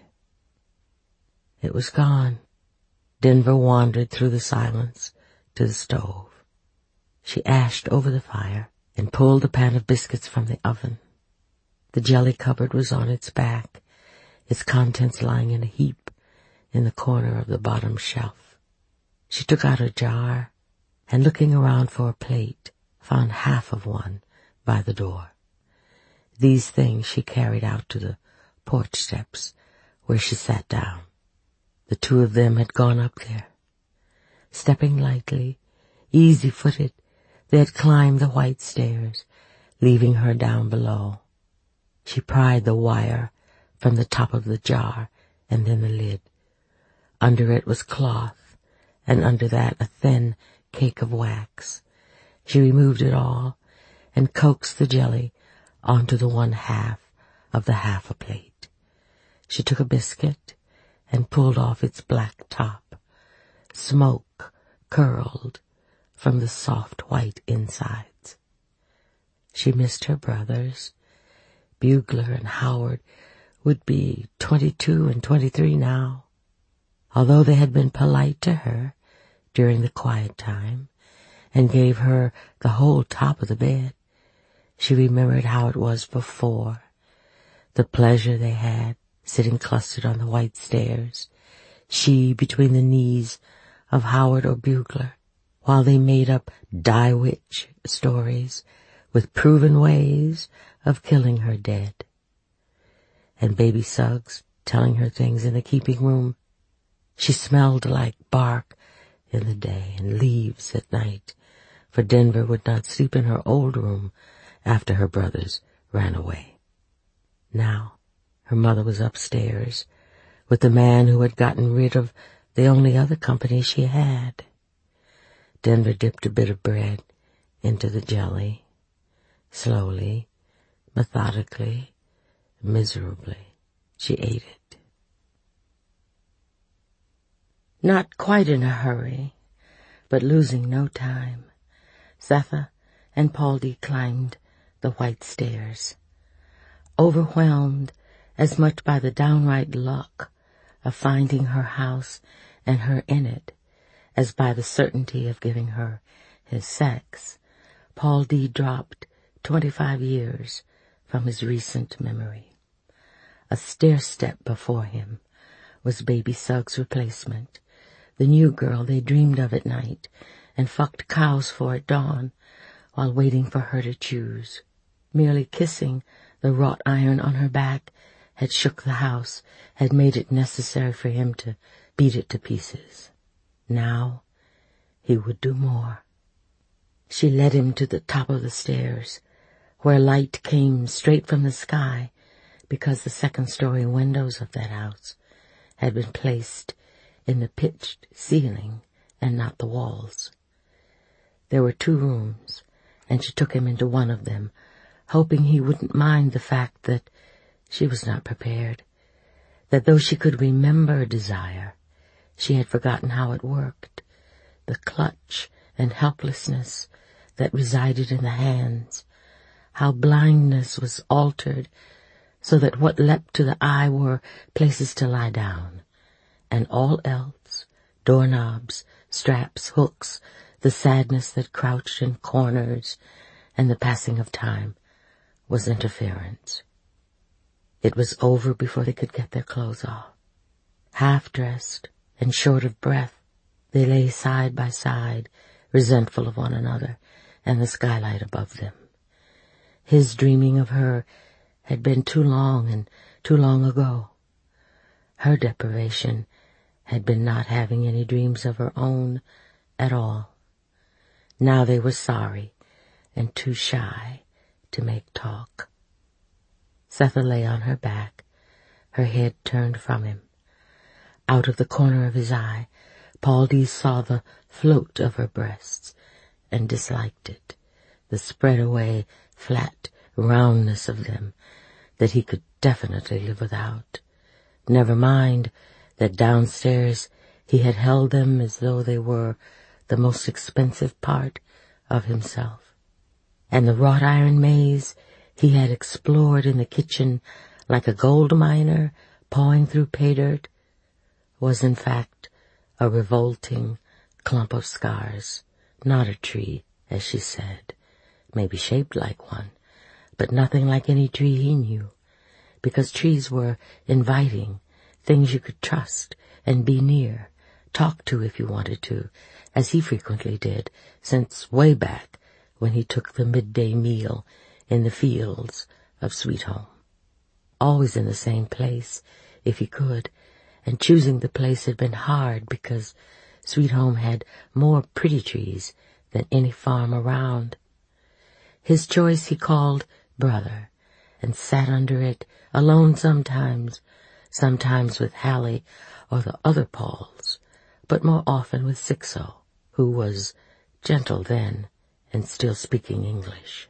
Speaker 3: It was gone. Denver wandered through the silence to the stove. She ashed over the fire and pulled the pan of biscuits from the oven. The jelly cupboard was on its back, its contents lying in a heap in the corner of the bottom shelf. She took out a jar and, looking around for a plate, found half of one by the door. These things she carried out to the porch steps, where she sat down. The two of them had gone up there. Stepping lightly, easy-footed, they had climbed the white stairs, leaving her down below. She pried the wire from the top of the jar and then the lid. Under it was cloth, and under that a thin cake of wax. She removed it all and coaxed the jelly onto the one half of the half a plate. She took a biscuit and pulled off its black top. Smoke curled from the soft white insides. She missed her brothers. Bugler and Howard would be 22 and 23 now. Although they had been polite to her during the quiet time and gave her the whole top of the bed, she remembered how it was before, the pleasure they had sitting clustered on the white stairs, she between the knees of Howard or Bugler, while they made up die-witch stories with proven ways of killing her dead. And baby Suggs telling her things in the keeping room. She smelled like bark in the day and leaves at night, for Denver would not sleep in her old room after her brothers ran away. Now her mother was upstairs with the man who had gotten rid of the only other company she had. Denver dipped a bit of bread into the jelly, slowly, methodically, miserably. She ate it. Not quite in a hurry, but losing no time, Setha and Paldy climbed the white stairs, overwhelmed as much by the downright luck of finding her house and her in it as by the certainty of giving her his sex. Paldy dropped 25 years from his recent memory. A stair-step before him was baby Suggs' replacement, the new girl they dreamed of at night and fucked cows for at dawn while waiting for her to choose. Merely kissing the wrought iron on her back had shook the house, had made it necessary for him to beat it to pieces. Now he would do more. She led him to the top of the stairs, where light came straight from the sky, because the second-story windows of that house had been placed in the pitched ceiling and not the walls. There were 2 rooms, and she took him into one of them, hoping he wouldn't mind the fact that she was not prepared, that though she could remember desire, she had forgotten how it worked, the clutch and helplessness that resided in the hands, how blindness was altered so that what leapt to the eye were places to lie down, and all else, doorknobs, straps, hooks, the sadness that crouched in corners, and the passing of time, was interference. It was over before they could get their clothes off. Half-dressed and short of breath, they lay side by side, resentful of one another and the skylight above them. His dreaming of her had been too long and too long ago. Her deprivation had been not having any dreams of her own at all. Now they were sorry and too shy to make talk. Setha lay on her back, her head turned from him. Out of the corner of his eye, Paldy saw the float of her breasts and disliked it, the spread-away, flat roundness of them that he could definitely live without. Never mind that downstairs he had held them as though they were the most expensive part of himself. And the wrought iron maze he had explored in the kitchen like a gold miner pawing through pay dirt was in fact a revolting clump of scars, not a tree, as she said, maybe shaped like one, but nothing like any tree he knew, because trees were inviting, things you could trust and be near, talk to if you wanted to, as he frequently did, since way back when he took the midday meal in the fields of Sweet Home. Always in the same place, if he could, and choosing the place had been hard because Sweet Home had more pretty trees than any farm around. His choice he called Brother, and sat under it, alone sometimes with Hallie or the other Pauls, but more often with Sixo, who was gentle then and still speaking English.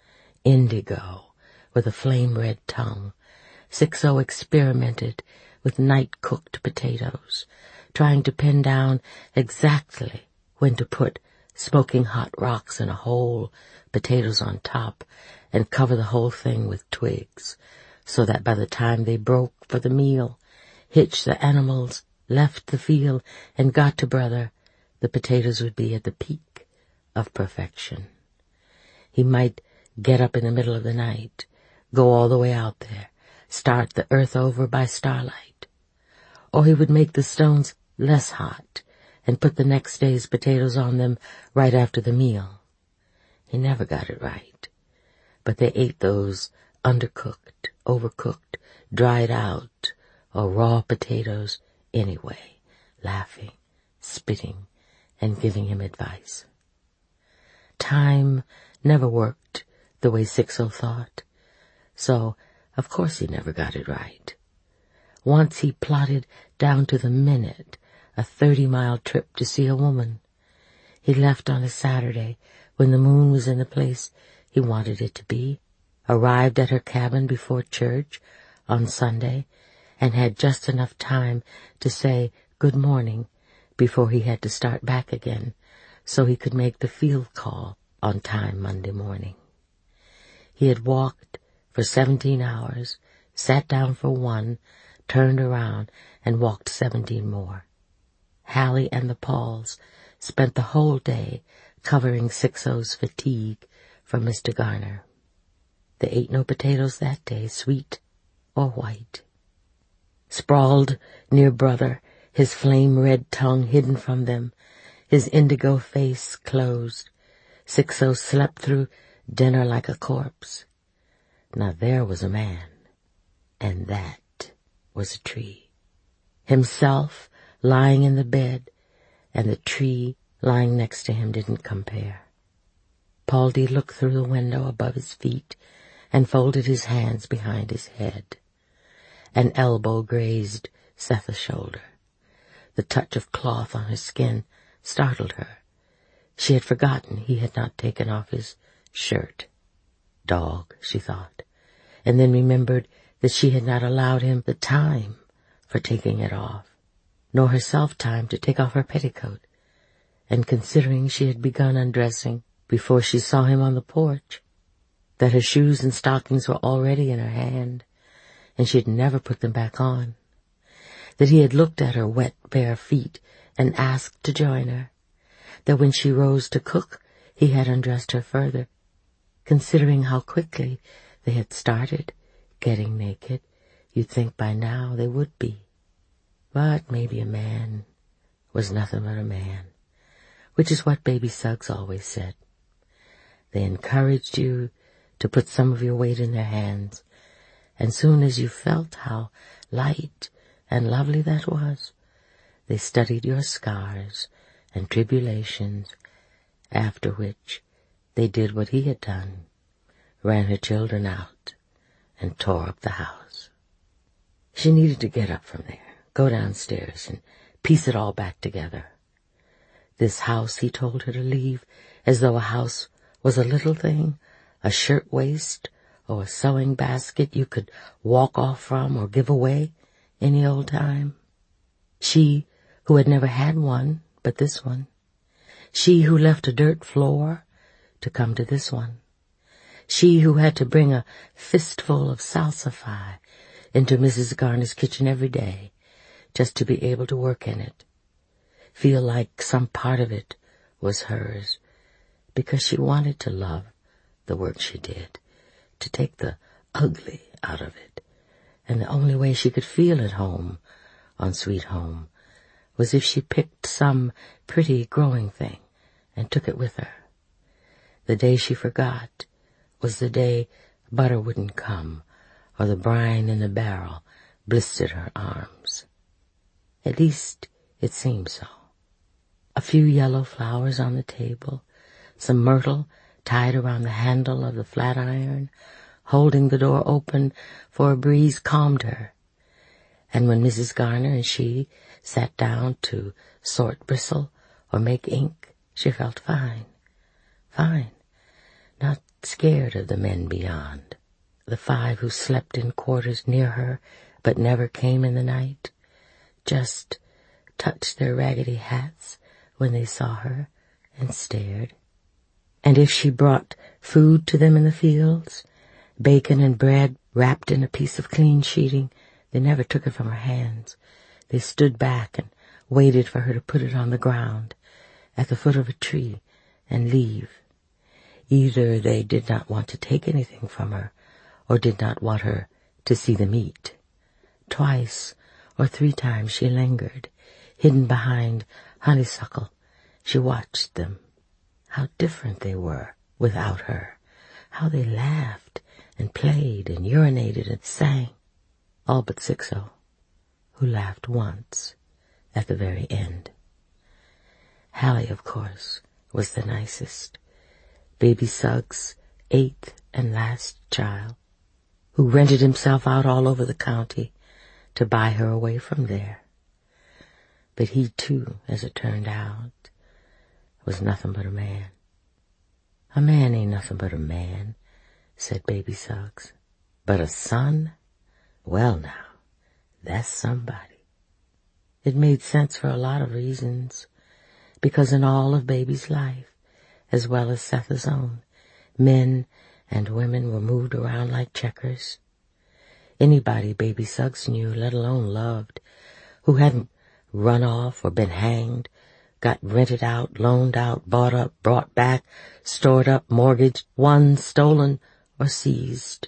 Speaker 3: Indigo, with a flame-red tongue, Sixo experimented with night-cooked potatoes, trying to pin down exactly when to put smoking hot rocks in a hole, potatoes on top, and cover the whole thing with twigs, so that by the time they broke for the meal, hitched the animals, left the field, and got to Brother, the potatoes would be at the peak of perfection. He might get up in the middle of the night, go all the way out there, start the earth over by starlight. Or he would make the stones less hot and put the next day's potatoes on them right after the meal. He never got it right, but they ate those undercooked, overcooked, dried out, or raw potatoes anyway, laughing, spitting, and giving him advice. Time never worked the way Sixo thought, so of course he never got it right. Once he plotted down to the minute a 30-mile trip to see a woman. He left on a Saturday when the moon was in the place he wanted it to be, arrived at her cabin before church on Sunday, and had just enough time to say good morning before he had to start back again so he could make the field call on time Monday morning. He had walked for 17 hours, sat down for one, turned around, and walked 17 more. Hallie and the Pauls spent the whole day covering Sixo's fatigue for Mr. Garner. They ate no potatoes that day, sweet or white. Sprawled near Brother, his flame-red tongue hidden from them, his indigo face closed, Sixo slept through dinner like a corpse. Now there was a man, and that was a tree. Himself lying in the bed, and the tree lying next to him didn't compare. Paul D. looked through the window above his feet and folded his hands behind his head. An elbow grazed Setha's shoulder. The touch of cloth on his skin startled her. She had forgotten he had not taken off his shirt. Dog, she thought, and then remembered that she had not allowed him the time for taking it off, nor herself time to take off her petticoat, and considering she had begun undressing before she saw him on the porch, that her shoes and stockings were already in her hand, and she had never put them back on, that he had looked at her wet, bare feet and asked to join her, that when she rose to cook, he had undressed her further. Considering how quickly they had started getting naked, you'd think by now they would be. But maybe a man was nothing but a man, which is what Baby Suggs always said. They encouraged you to put some of your weight in their hands, and soon as you felt how light and lovely that was, they studied your scars and tribulations, after which they did what he had done, ran her children out, and tore up the house. She needed to get up from there, go downstairs, and piece it all back together. This house he told her to leave as though a house was a little thing, a shirt-waist or a sewing basket you could walk off from or give away any old time. She who had never had one but this one. She who left a dirt floor to come to this one. She who had to bring a fistful of salsify into Mrs. Garner's kitchen every day just to be able to work in it, feel like some part of it was hers, because she wanted to love the work she did, to take the ugly out of it, and the only way she could feel at home on Sweet Home was if she picked some pretty growing thing and took it with her. The day she forgot was the day butter wouldn't come, or the brine in the barrel blistered her arms. At least it seemed so. A few yellow flowers on the table, some myrtle tied around the handle of the flat iron, holding the door open for a breeze, calmed her. And when Mrs. Garner and she sat down to sort bristle or make ink, she felt fine. Fine. Not scared of the men beyond, the 5 who slept in quarters near her but never came in the night, just touched their raggedy hats when they saw her and stared. And if she brought food to them in the fields, bacon and bread wrapped in a piece of clean sheeting. They never took it from her hands. They stood back and waited for her to put it on the ground at the foot of a tree and leave. Either they did not want to take anything from her or did not want her to see them eat. Twice or 3 times she lingered, hidden behind honeysuckle. She watched them. How different they were without her. How they laughed and played and urinated and sang. All but Sixo, who laughed once at the very end. Hallie, of course, was the nicest. Baby Suggs' 8th and last child, who rented himself out all over the county to buy her away from there. But he, too, as it turned out, was nothing but a man. A man ain't nothing but a man, said Baby Suggs. But a son? Well now, that's somebody. It made sense for a lot of reasons, because in all of Baby's life, as well as Setha's own, men and women were moved around like checkers. Anybody Baby Suggs knew, let alone loved, who hadn't run off or been hanged, got rented out, loaned out, bought up, brought back, stored up, mortgaged, won, stolen, or seized.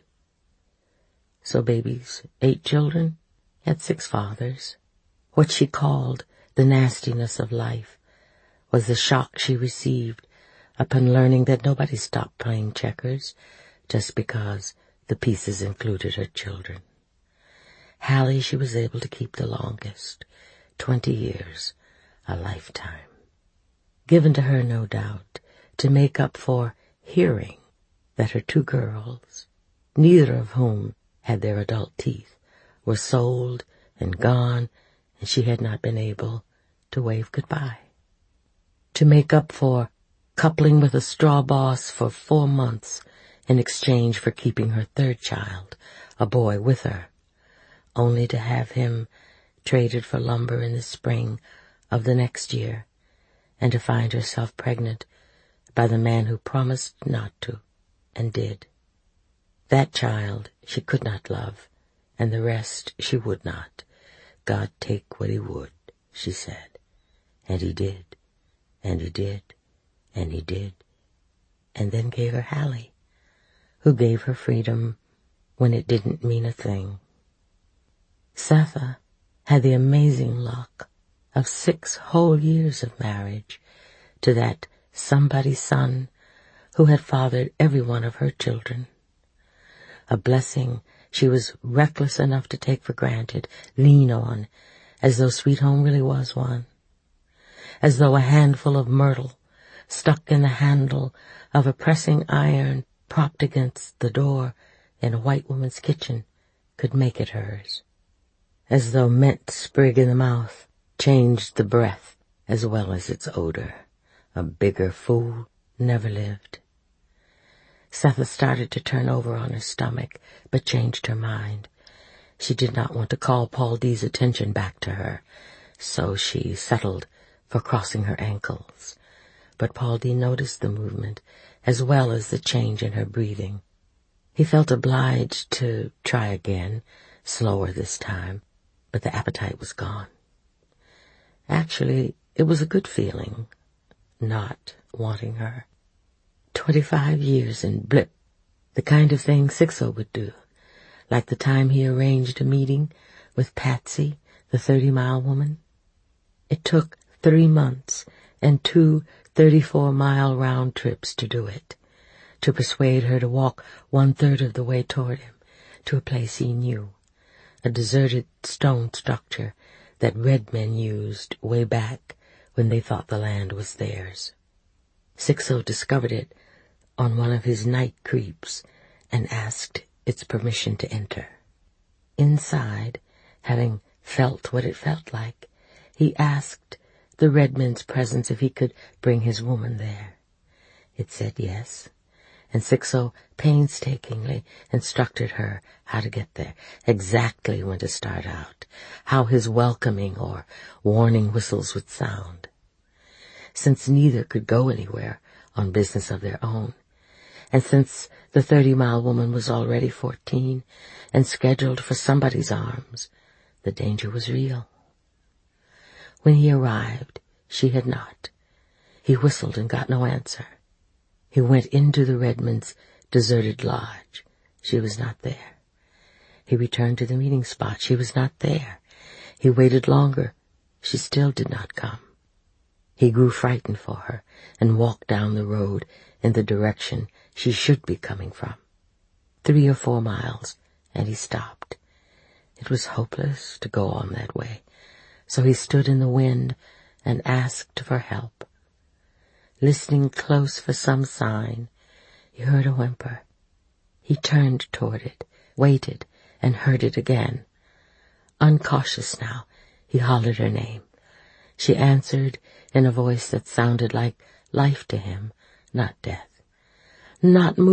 Speaker 3: So Baby's 8 children had 6 fathers. What she called the nastiness of life was the shock she received upon learning that nobody stopped playing checkers just because the pieces included her children. Hallie she was able to keep the longest, 20 years, a lifetime. Given to her, no doubt, to make up for hearing that her 2 girls, neither of whom had their adult teeth, were sold and gone, and she had not been able to wave goodbye. To make up for coupling with a straw boss for 4 months in exchange for keeping her 3rd child, a boy, with her, only to have him traded for lumber in the spring of the next year, and to find herself pregnant by the man who promised not to, and did. That child she could not love, and the rest she would not. God take what he would, she said. And he did, and he did, and he did, and then gave her Hallie, who gave her freedom when it didn't mean a thing. Setha had the amazing luck of 6 whole years of marriage to that somebody's son who had fathered every one of her children. A blessing she was reckless enough to take for granted, lean on, as though Sweet Home really was one, as though a handful of myrtle stuck in the handle of a pressing iron propped against the door in a white woman's kitchen could make it hers, as though mint sprig in the mouth changed the breath as well as its odor. A bigger fool never lived. Setha started to turn over on her stomach, but changed her mind. She did not want to call Paul D's attention back to her, so she settled for crossing her ankles. But Paul D noticed the movement, as well as the change in her breathing. He felt obliged to try again, slower this time, but the appetite was gone. Actually, it was a good feeling, not wanting her. 25 years and blip, the kind of thing Sixo would do, like the time he arranged a meeting with Patsy, the 30-mile woman. It took 3 months and 2 34-mile round trips to do it, to persuade her to walk 1/3 of the way toward him, to a place he knew, a deserted stone structure that red men used way back when they thought the land was theirs. Sixo discovered it on one of his night creeps and asked its permission to enter. Inside, having felt what it felt like, he asked the Redmen's presence if he could bring his woman there. It said yes, and Sixo painstakingly instructed her how to get there, exactly when to start out, how his welcoming or warning whistles would sound. Since neither could go anywhere on business of their own, and since The 30-mile woman was already 14 and scheduled for somebody's arms. The danger was real. When he arrived, she had not. He whistled and got no answer. He went into the Redmonds' deserted lodge. She was not there. He returned to the meeting spot. She was not there. He waited longer. She still did not come. He grew frightened for her and walked down the road in the direction she should be coming from. 3 or 4 miles, and he stopped. It was hopeless to go on that way, so he stood in the wind and asked for help. Listening close for some sign, he heard a whimper. He turned toward it, waited, and heard it again. Uncautious now, he hollered her name. She answered in a voice that sounded like life to him, not death. "Not